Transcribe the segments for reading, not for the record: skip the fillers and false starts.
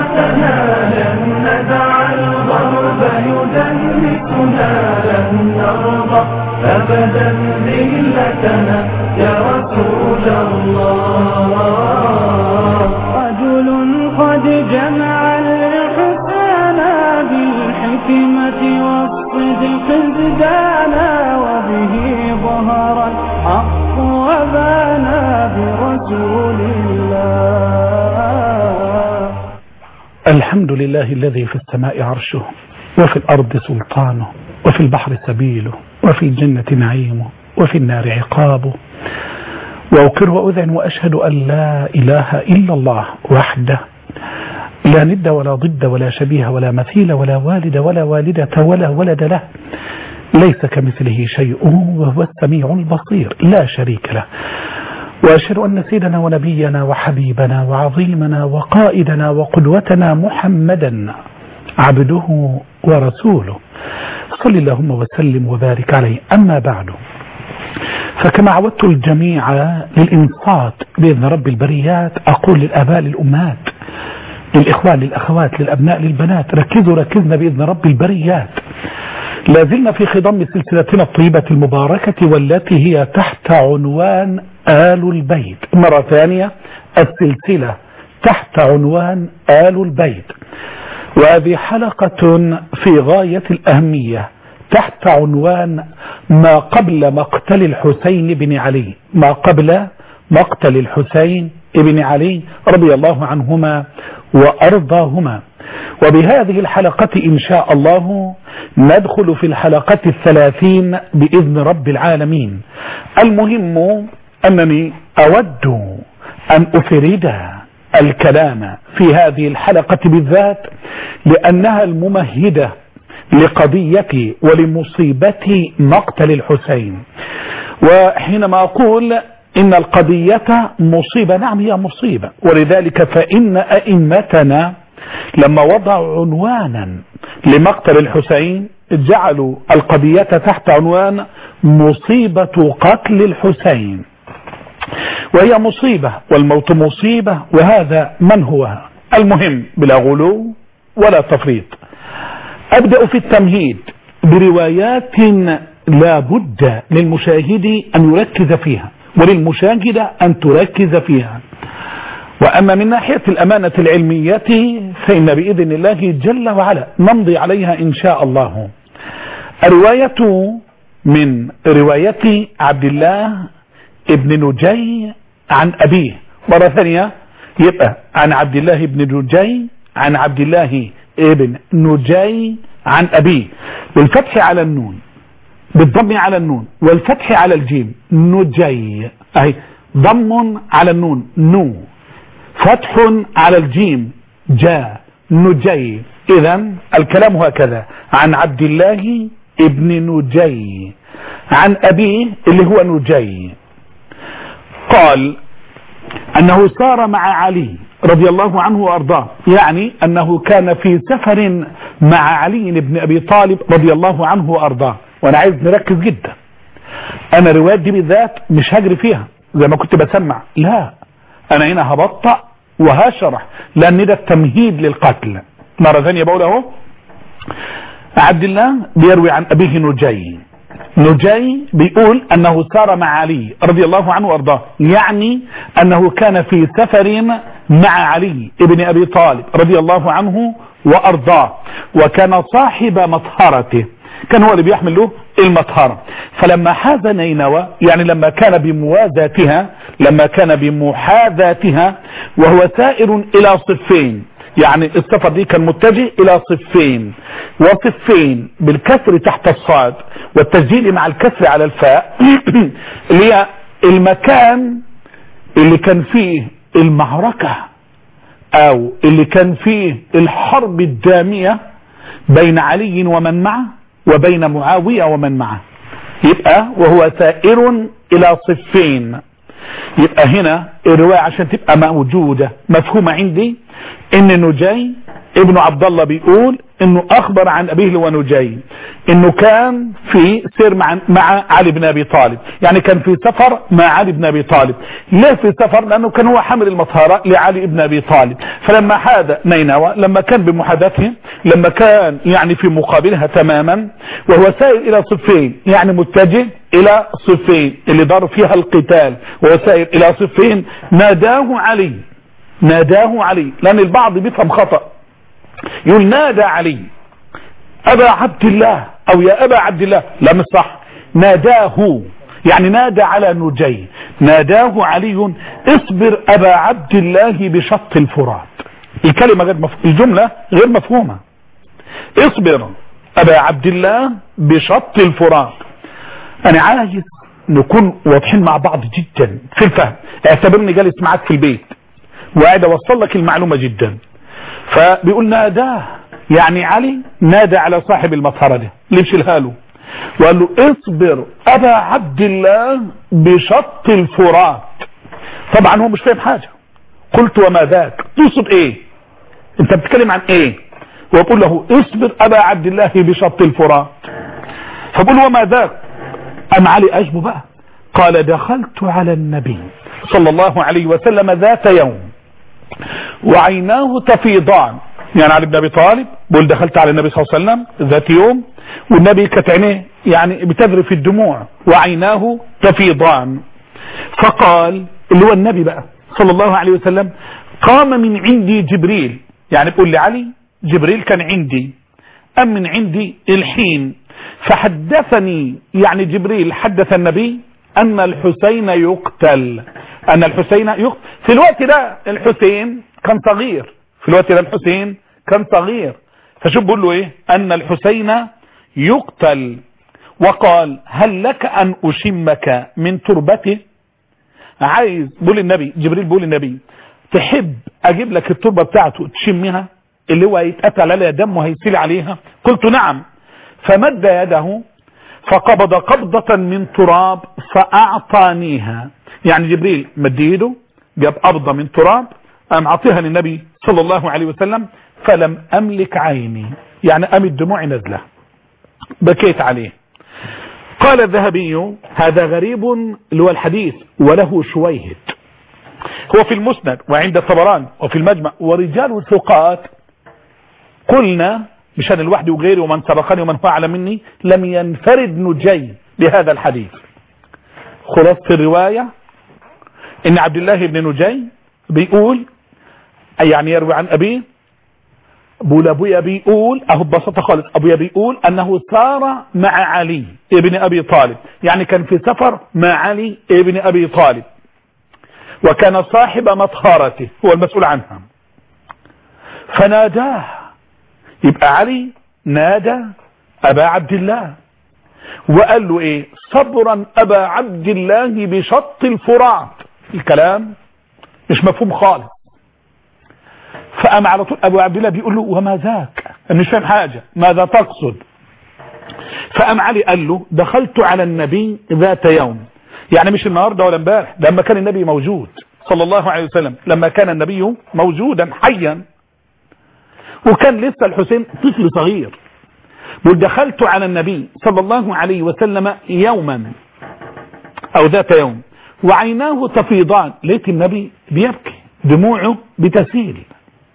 أمتنا لن ندع الغرب يدنسنا، لن نرضى أبدا ذلتنا يا رسول الله. رجل قد جمع الحسن بالحكمة والصدق ازدانا، وبه ظهر الحق وبانا برسول الله. الحمد لله الذي في السماء عرشه، وفي الأرض سلطانه، وفي البحر سبيله، وفي الجنة نعيمه، وفي النار عقابه. وأقر وأذعن وأشهد أن لا إله إلا الله وحده، لا ند ولا ضد ولا شبيه ولا مثيل ولا والد ولا والدة ولا ولد له، ليس كمثله شيء وهو السميع البصير لا شريك له. وأشهد أن سيدنا ونبينا وحبيبنا وعظيمنا وقائدنا وقدوتنا محمدا عبده ورسوله، صل اللهم وسلم وبارك عليه. أما بعد، فكما عودت الجميع للإنصات بإذن رب البريات، أقول للآباء للأمهات للإخوان للأخوات للأبناء للبنات، ركزنا بإذن رب البريات. لازلنا في خضم سلسلتنا الطيبة المباركة، والتي هي تحت عنوان آل البيت. مرة ثانية، السلسلة تحت عنوان آل البيت، وهذه حلقة في غاية الأهمية تحت عنوان ما قبل مقتل الحسين بن علي، ما قبل مقتل الحسين بن علي رضي الله عنهما وأرضاهما. وبهذه الحلقة إن شاء الله ندخل في الحلقة 30 بإذن رب العالمين. المهم أنني أود أن أفرد الكلام في هذه الحلقة بالذات، لأنها الممهدة لقضية ولمصيبة مقتل الحسين. وحينما أقول إن القضية مصيبة، نعم هي مصيبة، ولذلك فإن أئمتنا لما وضعوا عنوانا لمقتل الحسين جعلوا القضية تحت عنوان مصيبة قتل الحسين، وهي مصيبة والموت مصيبة، وهذا من هو. المهم بلا غلو ولا تفريط، أبدأ في التمهيد بروايات لا بد للمشاهد أن يركز فيها وللمشاهدة أن تركز فيها. وأما من ناحية الأمانة العلمية فإن بإذن الله جل وعلا نمضي عليها إن شاء الله. الرواية من رواية عبد الله ابن نجي عن أبيه، مرة ثانية يبقى عن عبد الله ابن نجي عن عبد الله ابن نجي عن أبيه، بالفتح على النون، بالضم على النون والفتح على الجيم. نجي أهي، ضم على النون نو، فتح على الجيم جاء، نجي. إذن الكلام هكذا: عن عبد الله ابن نجي عن أبيه اللي هو نجي، قال أنه سار مع علي رضي الله عنه وأرضاه، يعني أنه كان في سفر مع علي بن أبي طالب رضي الله عنه وأرضاه. وأنا عايز نركز جدا، أنا الروايات دي بالذات مش هجري فيها زي ما كنت بسمع، لا، أنا هنا هبطأ وهشرح، لأن ده التمهيد للقتل. مرة ثانية بقول أهو: عبد الله بيروي عن أبيه نجي، نجي بيقول أنه سار مع علي رضي الله عنه وأرضاه، يعني أنه كان في سفر مع علي ابن أبي طالب رضي الله عنه وأرضاه، وكان صاحب مطهرته، كان هو اللي بيحمل له المطهرة. فلما حاز نينوى، يعني لما كان بموازاتها، لما كان بمحاذاتها، وهو سائر إلى صفين، يعني السفر دي كان متجه إلى صفين، وصفين بالكسر تحت الصاد والتسجيل مع الكسر على الفاء اللي هي المكان اللي كان فيه المعركة أو اللي كان فيه الحرب الدامية بين علي ومن معه وبين معاوية ومن معه. يبقى وهو سائر إلى صفين، يبقى هنا الرواية عشان تبقى موجودة مفهومة عندي إن نجي ابن عبد الله بيقول انه اخبر عن ابيه ونجي انه كان في سير مع علي بن ابي طالب، يعني كان في سفر مع علي بن ابي طالب. ليه في سفر؟ لانه كان هو حامل المطهرة لعلي بن ابي طالب. فلما حاد نينوى، لما كان بمحادثه، لما كان يعني في مقابلها تماما، وهو سائر الى صفين، يعني متجه الى صفين اللي دار فيها القتال، وهو سائر الى صفين، ناداه علي، لان البعض بيفهم خطأ، يقول نادى علي أبا عبد الله أو يا أبا عبد الله، لا مش صح، ناداه، يعني نادى على نجي، ناداه علي اصبر أبا عبد الله بشط الفرات. الكلمة غير الجملة غير مفهومة. اصبر أبا عبد الله بشط الفرات. أنا عايز نكون واضحين مع بعض جدا في الفهم. اعتبرني جالس معك في البيت وقاعد أوصل لك المعلومة جدا. فبيقول ناداه، يعني علي نادى على صاحب المطهرة ده اللي يشيلها له، وقال له اصبر أبا عبد الله بشط الفرات. طبعا هو مش فاهم حاجة. قلت وما ذاك؟ تقصد ايه؟ انت بتتكلم عن ايه؟ ويقول له اصبر أبا عبد الله بشط الفرات. فبقول وما ذاك؟ أم علي أجبه بقى، قال دخلت على النبي صلى الله عليه وسلم ذات يوم وعيناه تفيضان، يعني علي بن ابي طالب بقول دخلت على النبي صلى الله عليه وسلم ذات يوم، والنبي كانت عينيه يعني بتذرف الدموع وعيناه تفيضان. فقال، اللي هو النبي بقى صلى الله عليه وسلم، قام من عندي جبريل، يعني بقول لعلي جبريل كان عندي، أم من عندي الحين، فحدثني، يعني جبريل حدث النبي أن الحسين يقتل، أن الحسين يقتل. في الوقت ده الحسين كان صغير، في الوقت ده الحسين كان صغير. فشوف بقول له ايه؟ أن الحسين يقتل. وقال هل لك أن أشمك من تربته؟ عايز، بقول النبي جبريل بقول النبي تحب أجيب لك التربة بتاعته تشمها، اللي هو يتقتل عليها دم وهيسيل عليها؟ قلت نعم. فمد يده فقبض قبضة من تراب فأعطانيها، يعني جبريل مد يده جاب قبضة من تراب قام عطيها للنبي صلى الله عليه وسلم، فلم أملك عيني، يعني قامت دموعي نزله، بكيت عليه. قال الذهبي هذا غريب، اللي هو الحديث، وله شويهد، هو في المسند وعند الطبراني وفي المجمع، ورجال ثقات. قلنا مش انا لوحدي وغيري ومن سبقني ومن هو اعلى مني، لم ينفرد نجي بهذا الحديث. خلاصة الرواية ان عبد الله بن نجي بيقول، يعني يروي عن ابيه، بقول ابويا بيقول، اهو ببساطه خالص، ابويا بيقول انه سار مع علي ابن ابي طالب، يعني كان في سفر مع علي ابن ابي طالب، وكان صاحب مطهرته، هو المسؤول عنها. فناداه، يبقى علي نادى ابا عبد الله وقال له ايه؟ صبرا ابا عبد الله بشط الفرات. الكلام مش مفهوم خالص. فقام على طول ابو عبد الله بيقول له وما ذاك؟ انا مش فاهم حاجه، ماذا تقصد؟ فقام علي قال له دخلت على النبي ذات يوم، يعني مش النهارده ولا امبارح، لما كان النبي موجود صلى الله عليه وسلم، لما كان النبي موجودا حيا، وكان لسه الحسين طفل صغير. ودخلت على النبي صلى الله عليه وسلم يوما او ذات يوم وعيناه تفيضان، لقيت النبي بيبكي، دموعه بتسيل.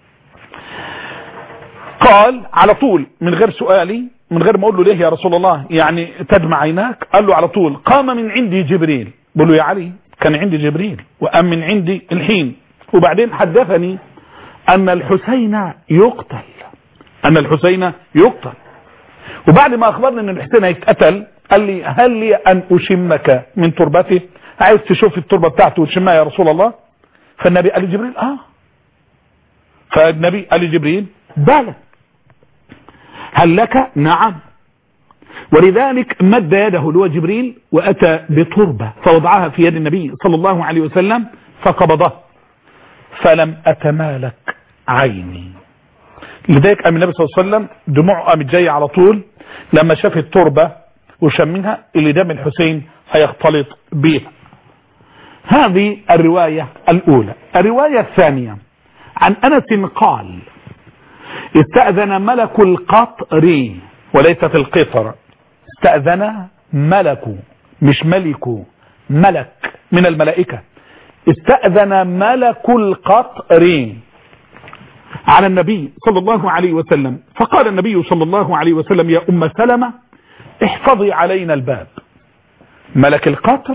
قال على طول من غير سؤالي، من غير ما اقول له ليه يا رسول الله يعني تدمع عيناك، قال له على طول قام من عندي جبريل. بقول له يا علي كان عندي جبريل وقام من عندي الحين، وبعدين حدثني ان الحسين يقتل، ان الحسين يقتل. وبعد ما اخبرني ان الحسين هيتقتل قال لي هل لي ان اشمك من تربته؟ عايز تشوف التربة بتاعته وتشمها يا رسول الله؟ فالنبي قال لي جبريل فالنبي قال لي جبريل بلى. هل لك؟ نعم. ولذلك مد يده اللي هو جبريل واتى بتربة فوضعها في يد النبي صلى الله عليه وسلم فقبضه، فلم اتمالك عيني. لذلك قام النبي صلى الله عليه وسلم دموعه قامت جايه على طول لما شاف التربة وشمها اللي دم الحسين هيختلط بها. هذه الرواية الأولى. الرواية الثانية عن أنس قال استأذن ملك القطر وليست القطر. استأذن ملك مش ملك، ملك من الملائكة. استأذن ملك القطر على النبي صلى الله عليه وسلم، فقال النبي صلى الله عليه وسلم يا أم سلمة احفظي علينا الباب. ملك القطر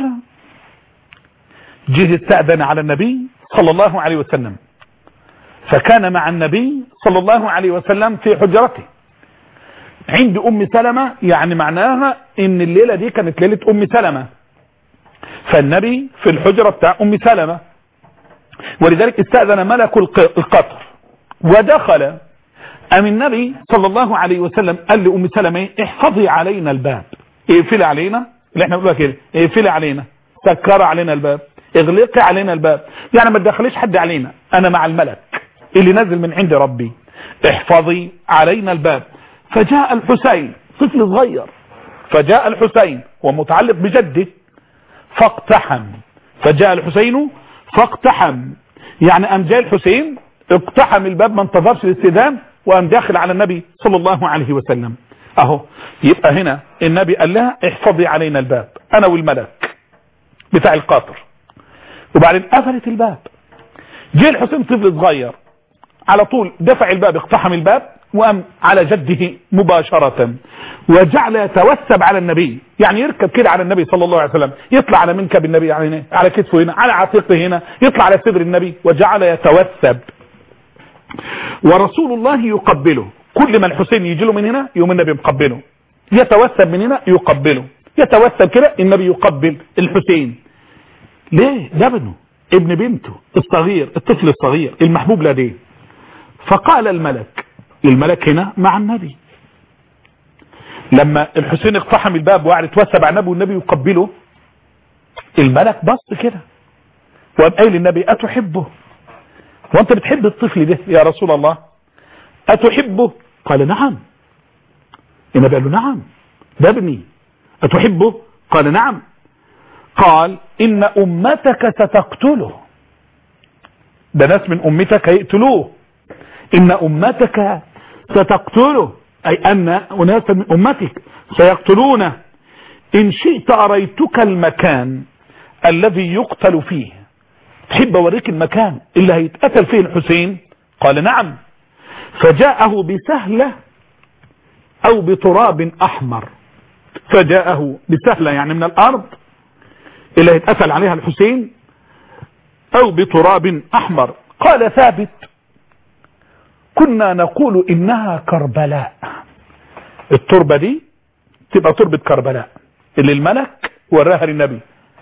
جه استأذن على النبي صلى الله عليه وسلم، فكان مع النبي صلى الله عليه وسلم في حجرته عند أم سلمة، يعني معناها ان الليلة دي كانت ليلة أم سلمة، فالنبي في الحجرة بتاع أم سلمة، ولذلك استأذن ملك القطر ودخل. أم النبي صلى الله عليه وسلم قال لأم سلمة احفظي علينا الباب، اقفلي علينا، اللي احنا بنقولها كده، اقفلي علينا، سكري علينا الباب، اغلقي علينا الباب، يعني ما تدخليش حد علينا، انا مع الملك اللي نزل من عند ربي، احفظي علينا الباب. فجاء الحسين طفل صغير، فجاء الحسين ومتعلق بجده فاقتحم، فجاء الحسين فاقتحم، يعني قام جاء الحسين اقتحم الباب، ما انتظرش الاستئذان وقام داخل على النبي صلى الله عليه وسلم. اهو يبقى هنا النبي قال لها احفظي علينا الباب انا والملك بتاع القطر، وبعدين قفلت الباب. جه الحسين طفل صغير على طول دفع الباب، اقتحم الباب وقام على جده مباشرة، وجعل يتوسب على النبي، يعني يركب كده على النبي صلى الله عليه وسلم، يطلع على منكب النبي، على كتفه هنا، على عاتقه هنا، يطلع على صدر النبي، وجعل يتوسب. ورسول الله يقبله، كل ما الحسين يجي له من هنا يوم النبي مقبله، يتوسب من هنا يقبله، يتوسب كده النبي يقبل الحسين. ليه؟ ده ابن بنته الصغير، الطفل الصغير المحبوب لديه. فقال الملك هنا مع النبي، لما الحسين اقتحم الباب وقعد يتوسب على النبي والنبي يقبله، الملك بص كده وقام قايل للنبي أتحبه؟ وانت بتحب الطفل ده يا رسول الله؟ أتحبه؟ قال نعم. النبي قال له نعم ده ابني. أتحبه؟ قال نعم. قال إن أمتك ستقتله، ده ناس من أمتك هيقتلوه، إن أمتك ستقتله، أي أن أناس من أمتك سيقتلونه، إن شئت أريتك المكان الذي يقتل فيه، تحب أوريك المكان اللي هيتقتل فيه الحسين؟ قال نعم. فجاءه بسهلة أو بتراب أحمر، فجاءه بسهلة يعني من الأرض اللي هيتقتل عليها الحسين، أو بتراب أحمر. قال ثابت كنا نقول إنها كربلاء، التربة دي تبقى تربة كربلاء اللي الملك وراها للنبي،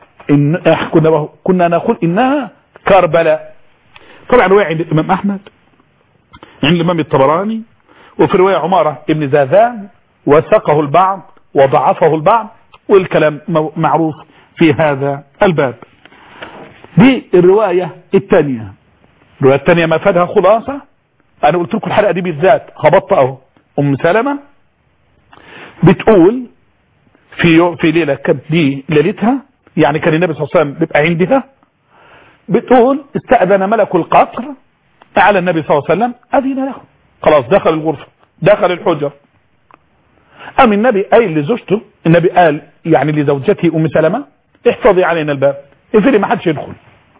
كنا نقول إنها كربلاء. طبعا رواية عند الإمام أحمد، عند الإمام الطبراني، وفي رواية عمارة ابن زاذان، وثقه البعض وضعفه البعض، والكلام معروف في هذا الباب. دي الرواية الثانية. الرواية الثانية ما فادها خلاصة، أنا قلت لكم الحلقة دي بالذات هبطأ اهو. أم سلمة بتقول في ليلة كانت دي ليلتها، يعني كان النبي صلى الله عليه وسلم بيبقى عندها، بتقول استأذن ملك القطر على النبي صلى الله عليه وسلم، أذن له، خلاص دخل الغرفة، دخل الحجر. أم النبي قال لزوجته، النبي قال يعني لزوجته أم سلمة احفظي علينا الباب، اقفلي ما حدش يدخل.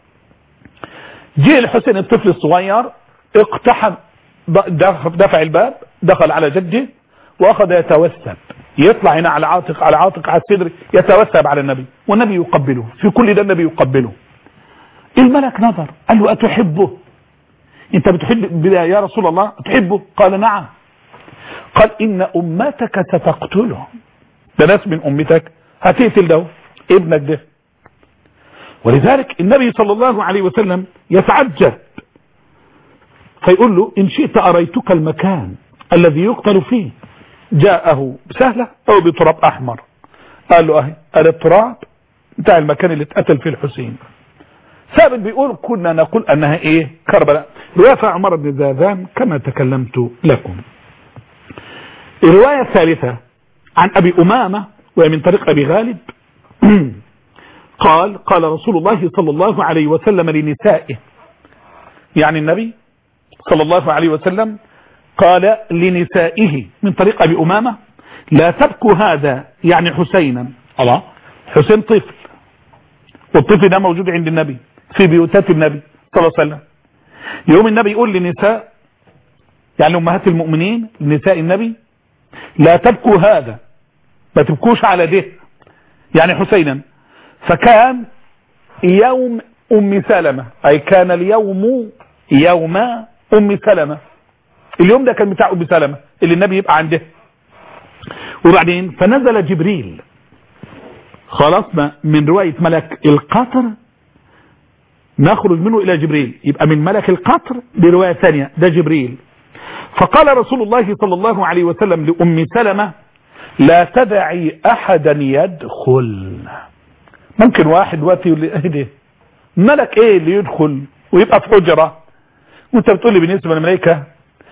جه الحسين الطفل الصغير اقتحم، دفع الباب، دخل على جده واخذ يتوسب، يطلع هنا على عاتق على الصدر، يتوسب على النبي والنبي يقبله، في كل ده النبي يقبله. الملك نظر قال له أتحبه؟ انت بتحب يا رسول الله؟ تحبه؟ قال نعم. قال إن أمتك ستقتله، ده ناس من أمتك هتقتل ده ابنك ده. ولذلك النبي صلى الله عليه وسلم يتعجب، فيقول له إن شئت أريتك المكان الذي يقتل فيه. جاءه بسهلة أو بتراب أحمر، قال له أهي التراب بتاع المكان اللي اتقتل فيه الحسين. ثابت بيقول كنا نقول أنها إيه؟ كربلاء. رواية عمر بن زاذان كما تكلمت لكم. الرواية الثالثة عن أبي أمامة ومن طريق أبي غالب قال رسول الله صلى الله عليه وسلم لنسائه، يعني النبي صلى الله عليه وسلم قال لنسائه من طريق أبي أمامة لا تبكوا هذا يعني حسينا. الله، حسين طفل، والطفل ده موجود عند النبي في بيوتات النبي صلى الله عليه وسلم. يوم النبي يقول لنساء يعني أمهات المؤمنين نساء النبي لا تبكوا هذا، ما تبكوش على ده يعني حسينا. فكان يوم أم سلمة، أي كان اليوم يوم أم سلمة، اليوم ده كان بتاع أم سلمة اللي النبي يبقى عنده. وبعدين فنزل جبريل، خلاص من رواية ملك القطر نخرج منه إلى جبريل، يبقى من ملك القطر برواية ثانية ده جبريل. فقال رسول الله صلى الله عليه وسلم لأم سلمة لا تدعي أحدا يدخل. ممكن واحد وقت يقول لي ايه ده ملك ايه اللي يدخل ويبقى في حجرة، وانت بتقول لي بالنسبة للملائكة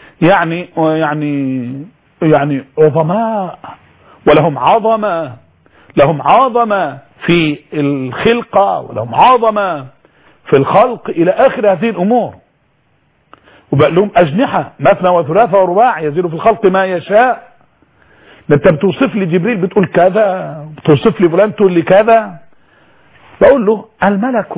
يعني عظماء ولهم عظمة، لهم عظمة في الخلقة ولهم عظمة في الخلق إلى آخر هذه الأمور، وبقى لهم أجنحة مثنى وثلاثة ورباع يزيد في الخلق ما يشاء. انت بتوصف لي جبريل بتقول كذا، بتوصف لي فلان تقول لي كذا. بقول له الملك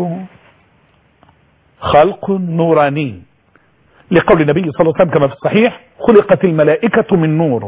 خلق نوراني، لقول النبي صلى الله عليه وسلم كما في الصحيح خلقت الملائكة من نور.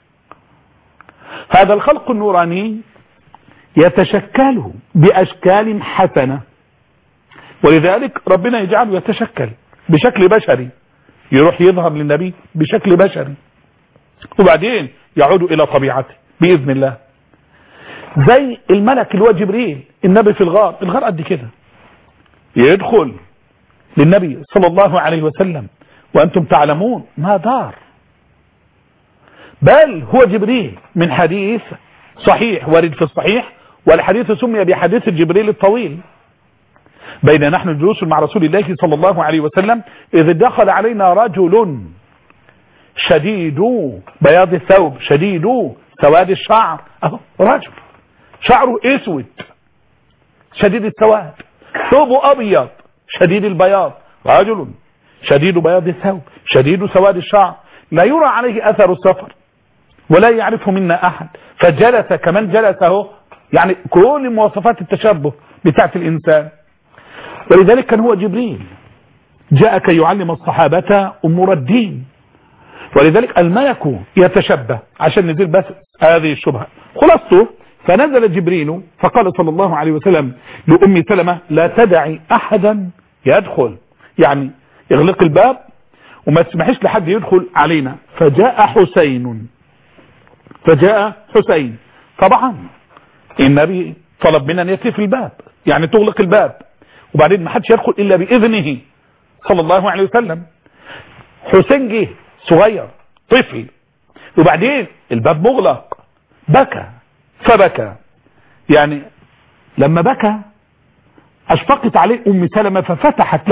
هذا الخلق النوراني يتشكل بأشكال حسنة، ولذلك ربنا يجعله يتشكل بشكل بشري، يروح يظهر للنبي بشكل بشري وبعدين يعود إلى طبيعته بإذن الله. زي الملك اللي هو جبريل، النبي في الغار قد كده يدخل للنبي صلى الله عليه وسلم وأنتم تعلمون ما دار، بل هو جبريل من حديث صحيح وارد في الصحيح، والحديث سمي بحديث جبريل الطويل. بين نحن جلوس مع رسول الله صلى الله عليه وسلم إذ دخل علينا رجل شديد بياض الثوب شديد سواد الشعر، رجل شعره اسود شديد السواد، ثوبه ابيض شديد البياض، رجل شديد بياض الثوب شديد سواد الشعر لا يرى عليه اثر السفر ولا يعرفه منا احد. فجلس كمان جلسه، يعني كل مواصفات التشبه بتاعت الانسان. ولذلك كان هو جبريل جاء كي يعلم الصحابة امور الدين، ولذلك الملك يتشبه عشان نزيل بس هذه الشبهة. خلاصته فنزل جبريل فقال صلى الله عليه وسلم لأم سلمة لا تدعي أحدا يدخل، يعني اغلق الباب وما تسمحش لحد يدخل علينا. فجاء حسين، طبعا النبي طلب منا أن يأتي في الباب، يعني تغلق الباب وبعدين ما حدش يدخل إلا بإذنه صلى الله عليه وسلم. حسين جه صغير طفل، وبعدين الباب مغلق، فبكى، يعني لما بكى اشفقت عليه ام سلمة ففتحت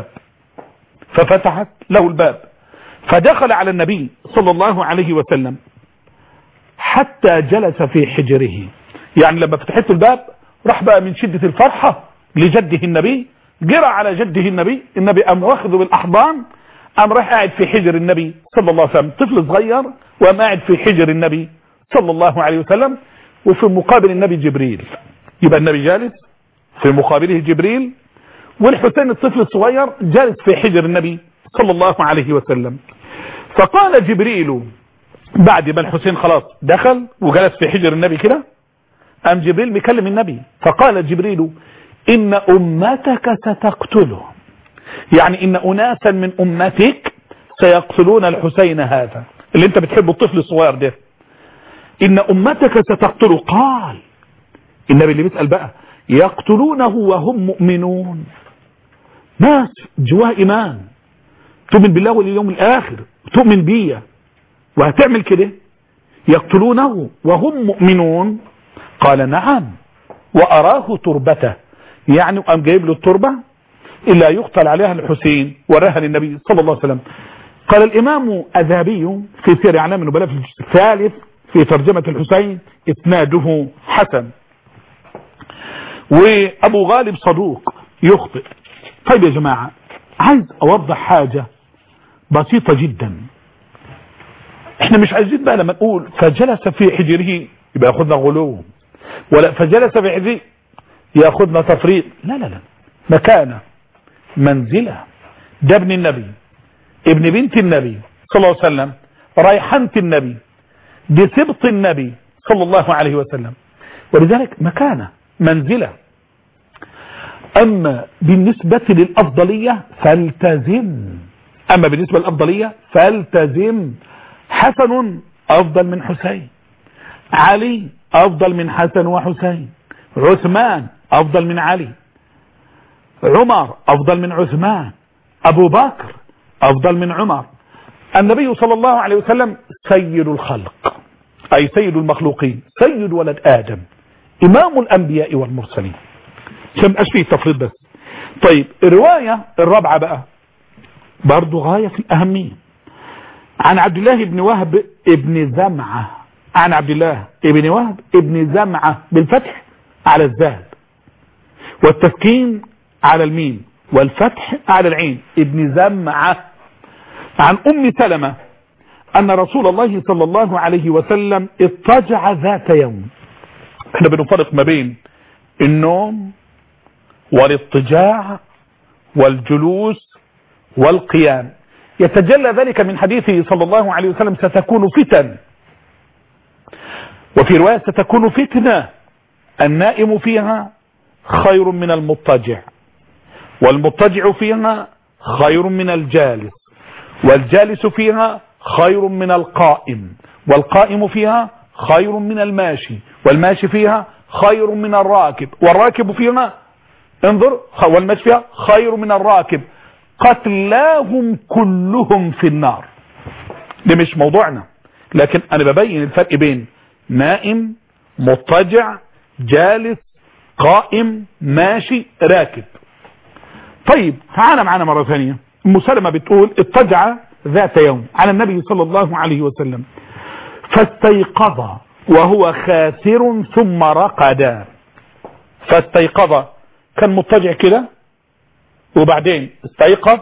له الباب فدخل على النبي صلى الله عليه وسلم حتى جلس في حجره. يعني لما فتحت الباب راح بقى من شدة الفرحة لجده النبي، جرى على جده النبي قام واخذه بالاحضان، قام راح قاعد في حجر النبي صلى الله عليه وسلم، طفل صغير وقام قاعد في حجر النبي صلى الله عليه وسلم، وفي مقابل النبي جبريل. يبقى النبي جالس في مقابله جبريل، والحسين الطفل الصغير جالس في حجر النبي صلى الله عليه وسلم. فقال جبريل بعد ما الحسين خلاص دخل وجلس في حجر النبي كده، قام جبريل بيكلم النبي فقال جبريل إن أمتك ستقتله، يعني إن أناسا من أمتك سيقتلون الحسين هذا اللي انت بتحبه الطفل الصغير ده، إن أمتك ستقتله. قال النبي اللي بيسأل بقى يقتلونه وهم مؤمنون، ناس جواه إيمان تؤمن بالله واليوم الآخر وتؤمن بيه وهتعمل كده، يقتلونه وهم مؤمنون. قال نعم وأراه تربته، يعني قام جايب له التربة إلا يقتل عليها الحسين وراها للنبي صلى الله عليه وسلم. قال الإمام الذهبي في سير أعلام النبلاء في الجزء الثالث في ترجمة الحسين إسناده حسن، وأبو غالب صدوق يخطئ. طيب يا جماعة، عايز أوضح حاجة بسيطة جدا. احنا مش عايزين بقى لما نقول فجلس في حجره يبقى ياخذنا غلو، ولا فجلس في حجره ياخذنا تفريط. لا لا لا، مكانه منزله. ده ابن النبي، ابن بنت النبي صلى الله عليه وسلم، ريحانة النبي، دي سبط النبي صلى الله عليه وسلم، ولذلك مكانه منزله. اما بالنسبة للافضلية فالتزم، اما بالنسبة للافضلية فالتزم. حسن افضل من حسين، علي افضل من حسن وحسين، عثمان افضل من علي، عمر افضل من عثمان، ابو بكر افضل من عمر. النبي صلى الله عليه وسلم سيد الخلق، اي سيد المخلوقين، سيد ولد ادم، امام الانبياء والمرسلين، عشان مبقاش فيه تفريط بس. طيب الرواية الرابعة بقى برضو غاية في الأهمية، عن عبد الله بن وهب ابن زمعة، عن عبد الله ابن وهب ابن زمعة بالفتح على الزاد والتسكين على الميم والفتح على العين، ابن زمعة، عن أم سلمة أن رسول الله صلى الله عليه وسلم اضطجع ذات يوم. احنا بنفرق ما بين النوم والاضطجاع والجلوس والقيام. يتجلى ذلك من حديثه صلى الله عليه وسلم ستكون فتن، وفي رواية ستكون فتنة النائم فيها خير من المضطجع، والمضطجع فيها خير من الجالس، والجالس فيها خير من القائم، والقائم فيها خير من الماشي، والماشي فيها خير من الراكب، والراكب فيها انظر والماشي فيها خير من الراكب، قتلاهم كلهم في النار. ده مش موضوعنا، لكن انا ببين الفرق بين نائم، مضطجع، جالس، قائم، ماشي، راكب. طيب تعال معنا مرة ثانية. ام سلمة بتقول اضطجع ذات يوم على النبي صلى الله عليه وسلم فاستيقظ وهو خاسر ثم رقد. فاستيقظ، كان مضطجع كده وبعدين استيقظ،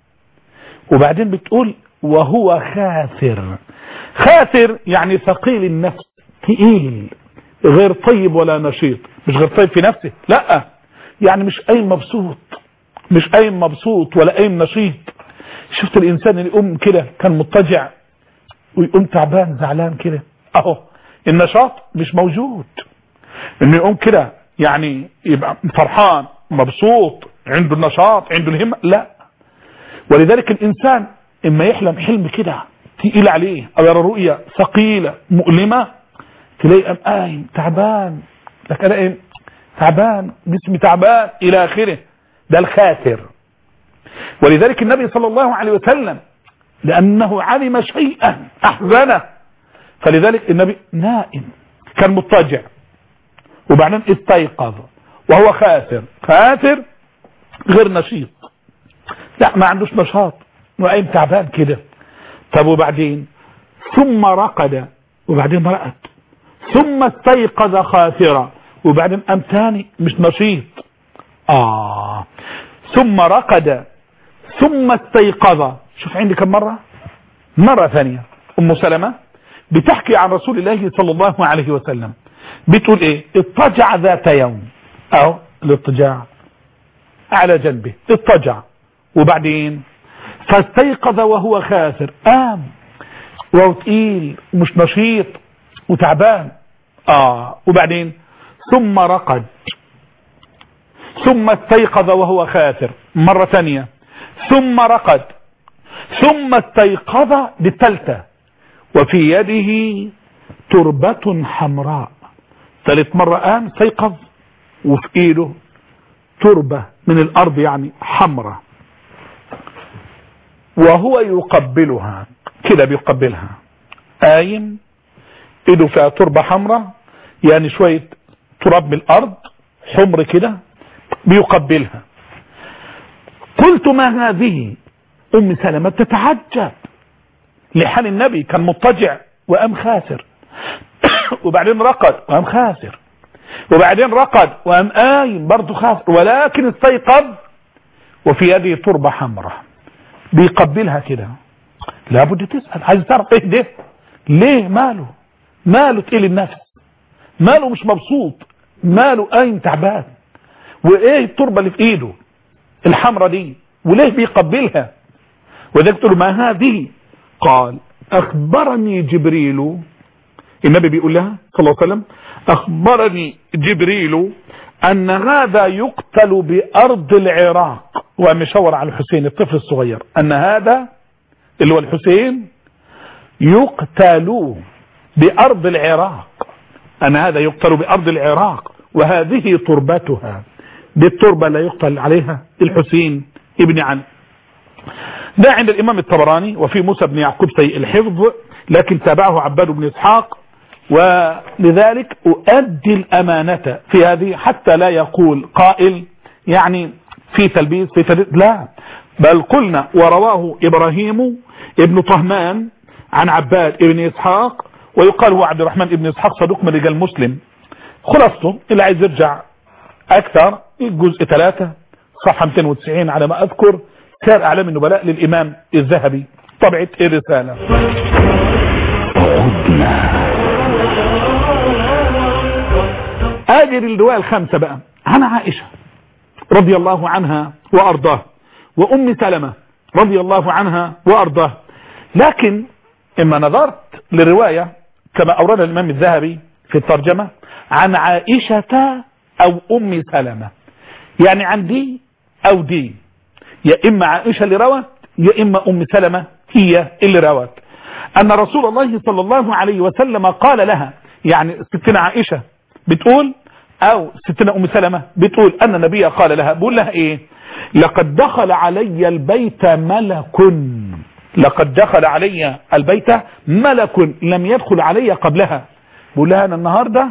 وبعدين بتقول وهو خاسر. خاسر يعني ثقيل النفس، تقيل، غير طيب ولا نشيط. مش غير طيب في نفسه، لا، يعني مش قايم مبسوط، مش قايم مبسوط ولا قايم نشيط. شفت الانسان اللي يقوم كده كان مضطجع ويقوم تعبان زعلان كده، اهو النشاط مش موجود. انه يقوم كده يعني يبقى فرحان مبسوط عنده النشاط عنده الهمة، لا. ولذلك الانسان اما يحلم حلم كده تقيل عليه او يرى رؤية ثقيلة مؤلمة تلاقي قايم تعبان، لك انا ايه تعبان، جسمي تعبان الى اخره، ده الخاسر. ولذلك النبي صلى الله عليه وسلم لانه علم شيئا احزنه، فلذلك النبي نائم كان مضطجع وبعدين استيقظ وهو خاسر. خاسر غير نشيط، لا ما عندوش نشاط وقايم تعبان كده. طب وبعدين ثم رقد، وبعدين رقد، ثم استيقظ خاسرا، وبعدين قام تاني مش نشيط. ثم رقد ثم استيقظ. شوف عندي كم مرة. مرة ثانية ام سلمة بتحكي عن رسول الله صلى الله عليه وسلم بتقول ايه؟ اضطجع ذات يوم، اهو الاضطجاع على جنبه، اضطجع وبعدين فاستيقظ وهو خاسر، قام وهو تقيل ومش نشيط وتعبان. وبعدين ثم رقد ثم استيقظ وهو خاسر مرة ثانية، ثم رقد ثم استيقظ بالثالثة وفي يده تربة حمراء. ثالث مرة قام استيقظ وفي ايده تربة من الارض يعني حمراء، وهو يقبلها كده، بيقبلها قايم ايده فيها تربة حمراء يعني شوية تراب من الارض حمر كده بيقبلها. قلت ما هذه؟ ام سلمة تتعجب لحال النبي، كان مضطجع وقام خاسر وبعدين رقد وقام خاسر، وبعدين رقد وقام قايم برضه خاسر، ولكن استيقظ وفي يده تربة حمراء بيقبلها كده. لابد تسأل، عايز تعرف ايه ده؟ ليه؟ ماله تقيل النفس، ماله مش مبسوط، ماله قايم تعبان، وايه التربة اللي في ايده الحمرة دي وليه بيقبلها؟ وذلك تقول ما هذه؟ قال اخبرني جبريل، النبي بيقول لها صلى الله عليه وسلم اخبرني جبريل ان هذا يقتل بارض العراق، ومشاور على الحسين الطفل الصغير، ان هذا اللي هو الحسين يقتل بارض العراق، ان هذا يقتل بارض العراق وهذه تربتها، دي التربة لا يقتل عليها الحسين ابن علي. ده عند الامام الطبراني، وفي موسى بن يعقوب سيء الحفظ لكن تابعه عباد بن اسحاق، ولذلك أؤدي الأمانة في هذه حتى لا يقول قائل يعني في تلبيس في تلبيس، لا، بل قلنا ورواه إبراهيم ابن طهمان عن عباد ابن إسحاق، ويقال هو عبد الرحمن ابن إسحاق صدوق من رجال مسلم. خلاصته اللي عايز يرجع أكثر الجزء 3 صفحة 290 على ما أذكر، سير أعلام النبلاء للإمام الذهبي طبعة الرسالة. آجر الرواية الخامسة بقى عن عائشة رضي الله عنها وأرضاه، وأم سلمة رضي الله عنها وأرضاه. لكن إما نظرت للرواية كما أورد الإمام الذهبي في الترجمة عن عائشة أو أم سلمة، يعني عن دي أو دي، يا إما عائشة اللي روت يا إما أم سلمة هي اللي روت، أن رسول الله صلى الله عليه وسلم قال لها، يعني ستنا عائشة بتقول أو ستنا أم سلمة بتقول أن النبي قال لها، بقول لها إيه؟ لقد دخل علي البيت ملك، لقد دخل علي البيت ملك لم يدخل علي قبلها. بقول لها أنا النهاردة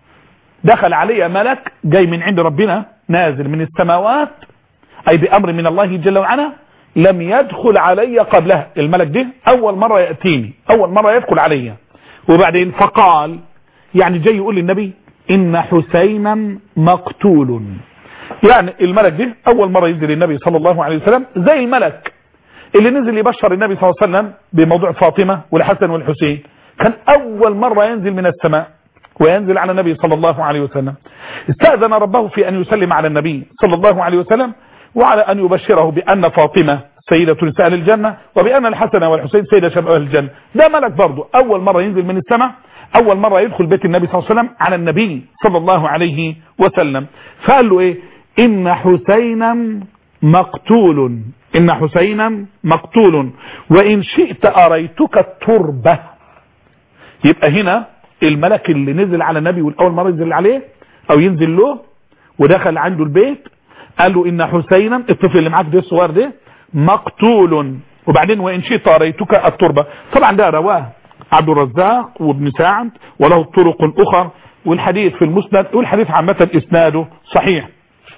دخل علي ملك جاي من عند ربنا نازل من السماوات، أي بأمر من الله جل وعلا، لم يدخل علي قبلها. الملك ده أول مرة يأتيني، أول مرة يدخل علي. وبعدين فقال، يعني جاي يقول للنبي إن حسينا مقتول، يعني الملك ده أول مرة ينزل النبي صلى الله عليه وسلم زي الملك اللي نزل يبشر النبي صلى الله عليه وسلم بموضوع فاطمة والحسن والحسين، كان أول مرة ينزل من السماء وينزل على النبي صلى الله عليه وسلم. استأذن ربه في أن يسلم على النبي صلى الله عليه وسلم، وعلى أن يبشره بأن فاطمة سيدة نساء أهل الجنة، وبأن الحسن والحسين سيدة شباب أهل الجنة. ده ملك برضه أول مرة ينزل من السماء، أول مرة يدخل بيت النبي صلى الله عليه وسلم على النبي صلى الله عليه وسلم. فقال له إيه؟ إن حسينا مقتول، إن حسينا مقتول وإن شئت أريتك التربة. يبقى هنا الملك اللي نزل على النبي والأول مرة ينزل عليه أو ينزل له ودخل عنده البيت قال له إن حسينا الطفل اللي معاك ده الصغير ده مقتول، وبعدين وإن شئت أريتك التربة. طبعا ده رواه عبد الرزاق وابن سعد وله طرق أخرى، والحديث في المسند، والحديث عامة إسناده صحيح.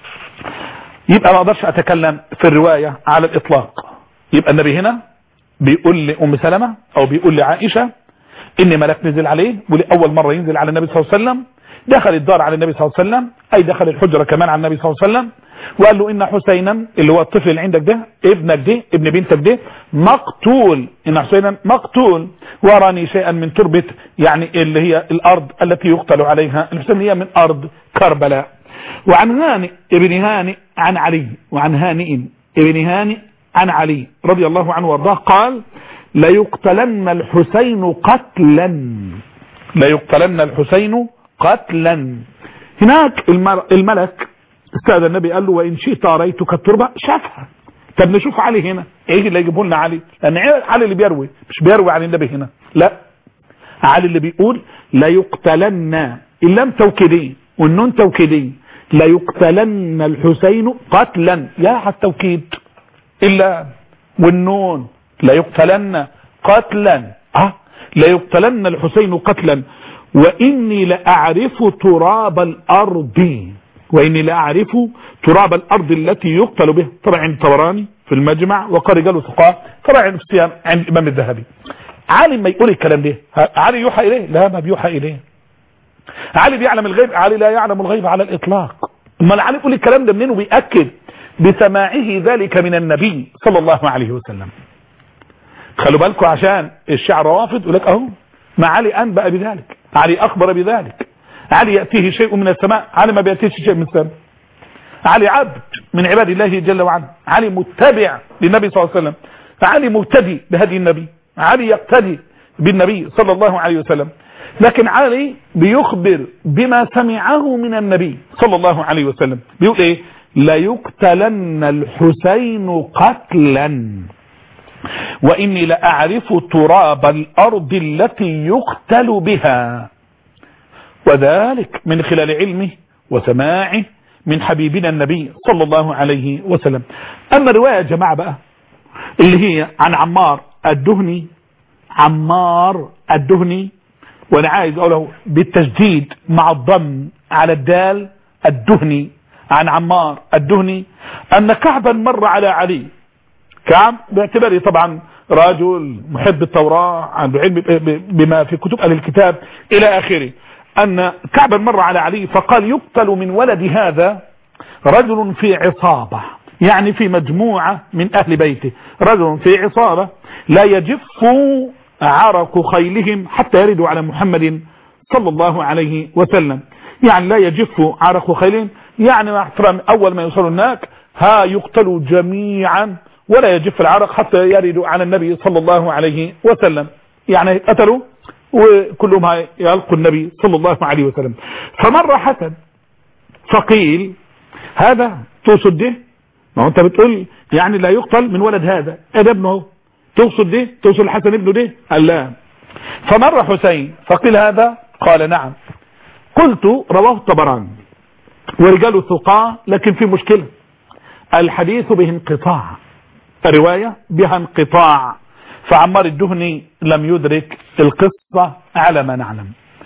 يبقى ما اقدرش أتكلم في الرواية على الإطلاق. يبقى النبي هنا بيقول لأم سلمة أو بيقول لعائشة إن ملك نزل عليه، ولأول مرة ينزل على النبي صلى الله عليه وسلم، دخل الدار على النبي صلى الله عليه وسلم، أي دخل الحجرة كمان على النبي صلى الله عليه وسلم، وقال له إن حسينا اللي هو الطفل اللي عندك ده ابنك ده ابن بنتك ده مقتول، إن حسينا مقتول وراني شيئا من تربة، يعني اللي هي الأرض التي يقتل عليها الحسين، هي من أرض كربلاء. وعن هانئ ابن هانئ عن علي، وعن هانئ ابن هانئ عن علي رضي الله عنه وارضاه قال ليقتلن الحسين قتلا، ليقتلن الحسين قتلا. هناك الملك استاذ النبي قال له وإن شئت أريتك التربة، شافها. طب نشوف علي هنا ايه اللي يجيبه لنا علي، لأن علي اللي بيروي مش بيروي عن النبي هنا، لا، علي اللي بيقول ليقتلن، اللام توكيدية والنون توكيدية، ليقتلن الحسين قتلا، يا على التوكيد إلا والنون، ليقتلن قتلا، ليقتلن الحسين قتلا وإني لأعرف تراب الأرض، وإني لأعرف تراب الأرض التي يقتل به. طبعا عند الطبراني في المجمع وقال رجال ثقات، طبعا عند الصيام عند الإمام الذهبي. علي ما يقول الكلام ده، علي يوحى إليه؟ لا، ما بيوحى إليه. علي بيعلم الغيب؟ علي لا يعلم الغيب على الإطلاق. أما علي يقول الكلام ده منين وبيأكد بسماعه ذلك من النبي صلى الله عليه وسلم. خلوا بالكم عشان الشعر روافض يقول لك اهو ما علي أنبأ بذلك، علي أخبر بذلك، علي يأتيه شيء من السماء، علي ما بيأتيه شيء من السماء، علي عبد من عباد الله جل وعلا، علي متبع للنبي صلى الله عليه وسلم، علي مهتدي بهدي النبي، علي يقتدي بالنبي صلى الله عليه وسلم. لكن علي بيخبر بما سمعه من النبي صلى الله عليه وسلم، بيقول ايه؟ لا يقتلن الحسين قتلا وإني لأعرف تراب الأرض التي يقتل بها، وذلك من خلال علمه وسماعه من حبيبنا النبي صلى الله عليه وسلم. أما الرواية يا جماعة بقى اللي هي عن عمار الدهني، عمار الدهني، وانا عايز اقوله بالتجديد مع الضم على الدال، الدهني، عن عمار الدهني ان كعبا مر على علي، كعب باعتباره طبعا رجل محب التوراة عنده علم بما في كتب اهل الكتاب الى اخره، ان كعبا مر على علي فقال يقتل من ولد هذا رجل في عصابة، يعني في مجموعة من اهل بيته، رجل في عصابة لا يجف عرق خيلهم حتى يردوا على محمد صلى الله عليه وسلم، يعني لا يجف عرق خيلهم، يعني مع احترام اول ما يوصلوا هناك ها يقتلوا جميعا ولا يجف العرق حتى يردوا على النبي صلى الله عليه وسلم، يعني قتلوا وكلهم يلقوا النبي صلى الله عليه وسلم. فمر حسن فقيل هذا تقصد ده؟ ما هو انت بتقول يعني لا يقتل من ولد هذا، ده ابنه، تقصد ده؟ تقصد الحسن ابنه ده؟ قال لا. فمر حسين فقيل هذا؟ قال نعم. قلت رواه الطبراني ورجاله ثقة، لكن في مشكلة، الحديث به انقطاع، الرواية بها انقطاع، فعمار الدهني لم يدرك القصة على ما نعلم.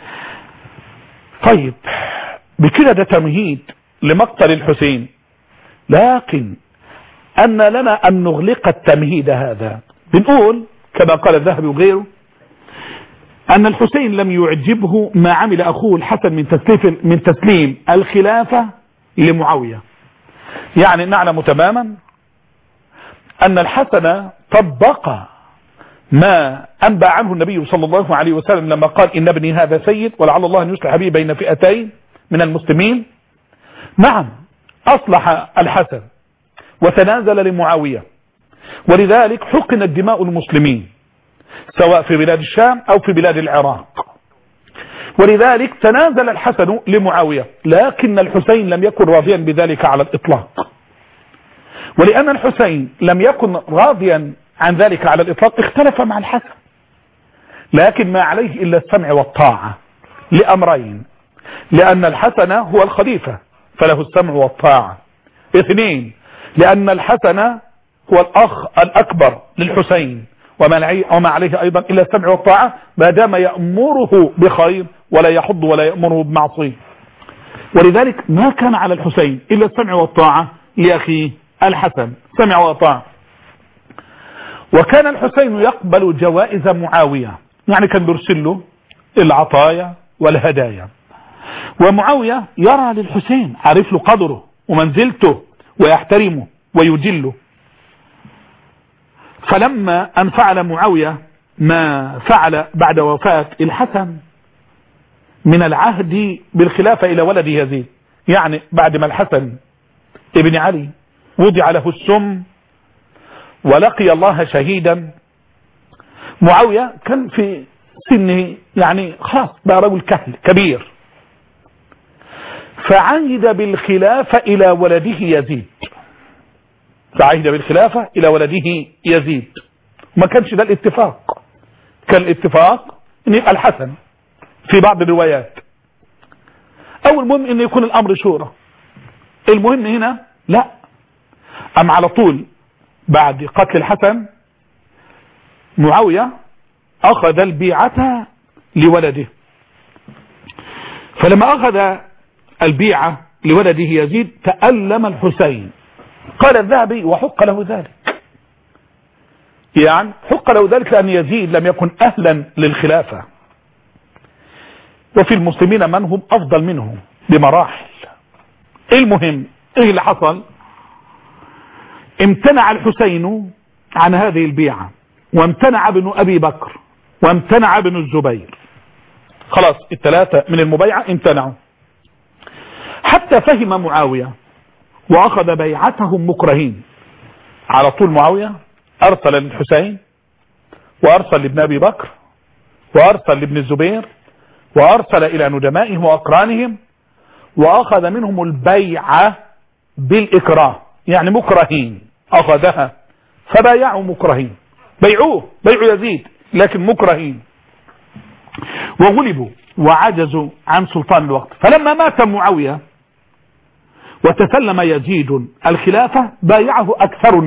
طيب بكده ده تمهيد لمقتل الحسين، لكن أن لنا أن نغلق التمهيد هذا. بنقول كما قال الذهبي وغيره أن الحسين لم يعجبه ما عمل أخوه الحسن من تسليم الخلافة لمعاوية. يعني نعلم تماما أن الحسن طبق ما أنبأ عنه النبي صلى الله عليه وسلم لما قال إن ابني هذا سيد ولعل الله أن يصلح به بين فئتين من المسلمين. نعم أصلح الحسن وتنازل لمعاوية، ولذلك حقنت دماء المسلمين سواء في بلاد الشام أو في بلاد العراق، ولذلك تنازل الحسن لمعاوية، لكن الحسين لم يكن راضيا بذلك على الإطلاق. ولأن الحسين لم يكن راضيا عن ذلك على الإطلاق اختلف مع الحسن، لكن ما عليه إلا السمع والطاعة لأمرين، لأن الحسن هو الخليفة فله السمع والطاعة. اثنين، لأن الحسن هو الأخ الأكبر للحسين وما عليه أيضا إلا السمع والطاعة ما دام يأمره بخير ولا يحض ولا يأمره بمعصية. ولذلك ما كان على الحسين إلا السمع والطاعة لأخيه الحسن، سمع وطاعة. وكان الحسين يقبل جوائز معاوية، يعني كان بيرسل له العطايا والهدايا، ومعاوية يرى للحسين، عارف له قدره ومنزلته ويحترمه ويجله. فلما أن فعل معاوية ما فعل بعد وفاة الحسن من العهد بالخلافة إلى ولد يزيد، يعني بعد ما الحسن ابن علي وضع له السم ولقي الله شهيدا، معاوية كان في سنه يعني خلاص بقى رجل كهل كبير، فعهد بالخلافة إلى ولده يزيد، فعهد بالخلافة إلى ولده يزيد. ما كانش ده الاتفاق، كان الاتفاق ان يبقى الحسن في بعض الروايات، او المهم ان يكون الامر شورى. المهم هنا لا، ام على طول بعد قتل الحسن معاوية اخذ البيعة لولده. فلما اخذ البيعة لولده يزيد تألم الحسين. قال الذهبي وحق له ذلك، يعني حق له ذلك لأن يزيد لم يكن أهلا للخلافة، وفي المسلمين من هم أفضل منه بمراحل. المهم ايه اللي حصل؟ امتنع الحسين عن هذه البيعة، وامتنع ابن أبي بكر، وامتنع ابن الزبير، خلاص الثلاثة من المبايعة امتنعوا، حتى فهم معاوية وأخذ بيعتهم مكرهين. على طول معاوية أرسل للحسين، وأرسل لابن أبي بكر، وأرسل لابن الزبير، وأرسل إلى ندمائهم وأقرانهم، وأخذ منهم البيعة بالإكراه، يعني مكرهين أخذها، فبايعوا مكرهين، بيعوه بيعوا يزيد لكن مكرهين، وغلبوا وعجزوا عن سلطان الوقت. فلما مات معاوية وتسلم يزيد الخلافة بايعه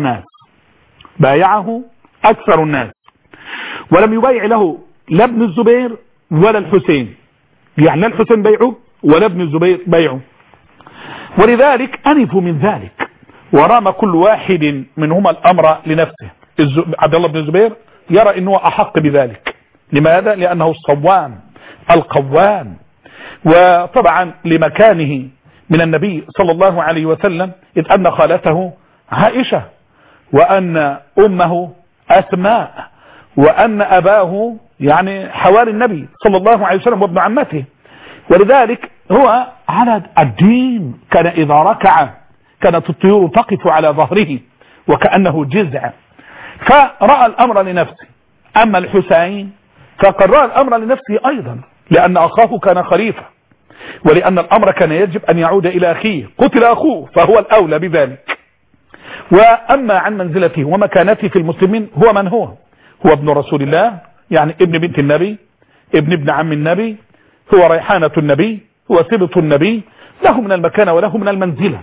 أكثر الناس، ولم يبايع له لا ابن الزبير ولا الحسين، يعني لا الحسين بيعه ولا ابن الزبير بيعه. ولذلك أنفوا من ذلك، ورام كل واحد منهما الأمر لنفسه. عبد الله بن الزبير يرى أنه أحق بذلك. لماذا؟ لأنه الصوام القوام، وطبعا لمكانه من النبي صلى الله عليه وسلم، إذ أن خالته عائشة، وأن أمه أسماء، وأن أباه يعني حواري النبي صلى الله عليه وسلم وابن عمته. ولذلك هو على الدين، كان إذا ركع كانت الطيور تقف على ظهره وكأنه جزع، فرأى الأمر لنفسه. أما الحسين فقد رأى الأمر لنفسه أيضا، لأن أخاه كان خليفة، ولأن الأمر كان يجب أن يعود إلى أخيه، قتل أخوه فهو الأولى بذلك. وأما عن منزلته ومكانته في المسلمين هو من هو ابن رسول الله، يعني ابن بنت النبي، ابن عم النبي، هو ريحانة النبي، هو سبط النبي، له من المكانة وله من المنزلة.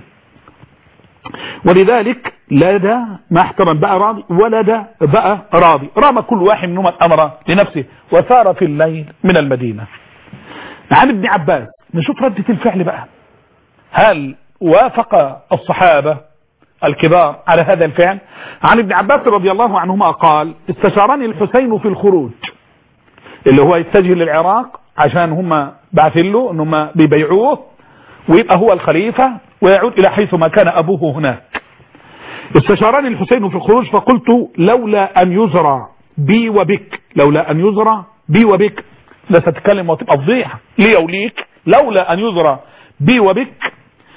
ولذلك لا ده ما احترم بقى راضي ولا ده بقى راضي، رام كل واحد منهم الأمر لنفسه، وسار في الليل من المدينة. عن ابن عباس نشوف ردة الفعل بقى، هل وافق الصحابة الكبار على هذا الفعل؟ عن ابن عباس رضي الله عنهما قال: استشارني الحسين في الخروج، اللي هو يتجه للعراق عشان هم بعثين له انهم بيبيعوه ويبقى هو الخليفة ويعود الى حيث ما كان ابوه هناك. استشارني الحسين في الخروج فقلت: لولا ان يزرع بي وبك، لولا ان يزرع بي وبك، لا تتكلم وتبقى فضيحة لي وليك، لولا ان يزرع بي وبك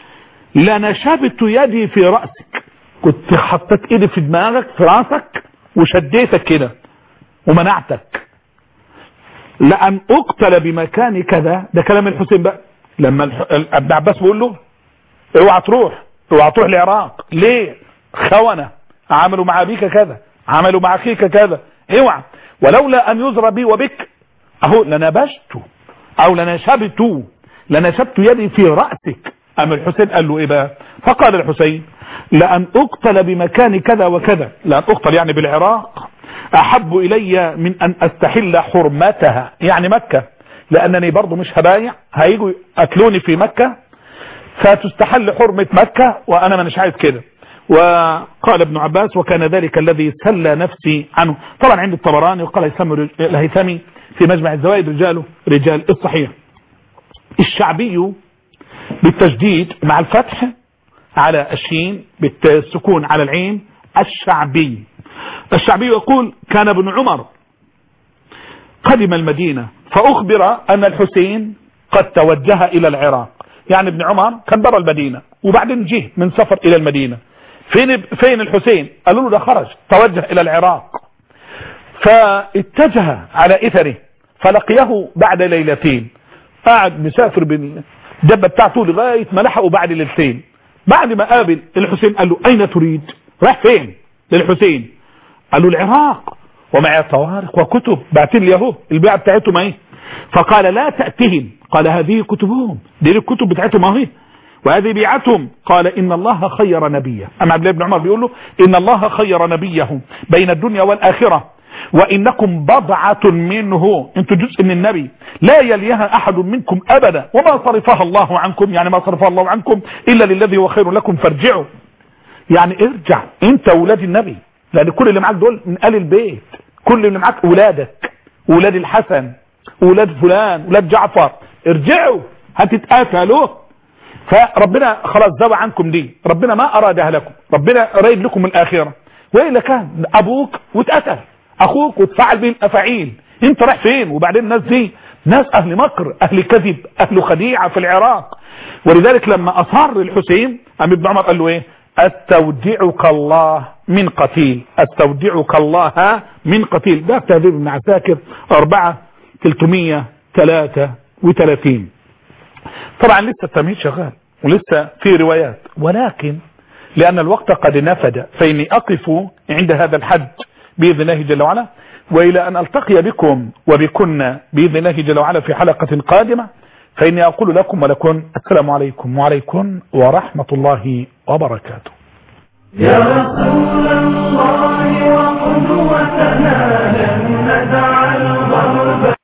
لنشبت يدي في رأسك، كنت حطيت ايدي في دماغك في راسك وشديتك كده ومنعتك، لأن اقتل بمكان كذا. ده كلام الحسين بقى، لما ابن عباس بيقول له: اوعى تروح العراق، ليه؟ خونة، عملوا مع ابيك كذا، عملوا مع اخيك كذا، اوعى. ولولا ان يزرى بي وبك اهو لنبشت او لنشبت يدي في رأسك. أما الحسين قال له ايه بقى؟ فقال الحسين: لأن اقتل بمكان كذا وكذا، لأن اقتل يعني بالعراق، احب الي من ان استحل حرمتها، يعني مكة، لانني برضو مش هبايع، هيجوا اكلوني في مكة فتستحل حرمة مكة وانا مش عايز كده. وقال ابن عباس: وكان ذلك الذي سلى نفسي عنه. طبعا عند الطبراني وقال الهيثمي في مجمع الزوائد رجاله رجال الصحيح. الشعبي بالتجديد مع الفتح على الشين، بالسكون على العين، الشعبي يقول: كان ابن عمر قدم المدينة فأخبر أن الحسين قد توجه إلى العراق. يعني ابن عمر كان برا المدينة وبعدين جه من سفر إلى المدينة. فين الحسين؟ قالوا له: ده خرج توجه إلى العراق. فاتجه على إثره فلقيه بعد ليلتين، قاعد مسافر بالدبة بتاعته لغاية ما لحقوا بعد ليلتين. بعد ما قابل الحسين قال له: أين تريد؟ راح فين للحسين؟ قال له: العراق ومعي طوارق وكتب، بعتين لي اهو البيعة بتاعتهم اهي. فقال: لا تأتهم. قال: هذه كتبهم، دي الكتب بتاعتهم اهي وهذه بيعتهم. قال: إن الله خير نبيه. أما عبد الله بن عمر بيقول له: إن الله خير نبيه بين الدنيا والآخرة، وإنكم بضعة منه، انتوا جزء من النبي، لا يليها أحد منكم أبدا، وما صرفها الله عنكم، يعني ما صرفها الله عنكم إلا للذي هو خير لكم فارجعوا. يعني ارجع انت ولاد النبي، لأن كل اللي معاك دول من آل البيت، كل اللي معاك أولادك، أولاد الحسن، أولاد فلان، أولاد جعفر، ارجعوا هتتقاتلوا. فربنا خلاص زوى عنكم دي، ربنا ما أرادها لكم، ربنا أريد لكم الآخرة. وإلا كان أبوك واتقتل، أخوك واتفعل به الأفاعيل، انت رايح فين؟ وبعدين الناس دي ناس أهل مكر، أهل كذب، أهل خديعة في العراق. ولذلك لما أصر الحسين عم ابن عمر قال له إيه؟ استودعك الله من قتيل، استودعك الله من قتيل. ده تهذيب ابن عساكر 4333. طبعا لسه التمهيد شغال ولسه في روايات، ولكن لأن الوقت قد نفد فإني أقف عند هذا الحد بإذن الله جل وعلا، وإلى أن ألتقي بكم وبكن بإذن الله جل وعلا في حلقة قادمة، فإني أقول لكم ولكم السلام عليكم وعليكم ورحمة الله وبركاته. يا رسول الله وقدوتنا لن ندع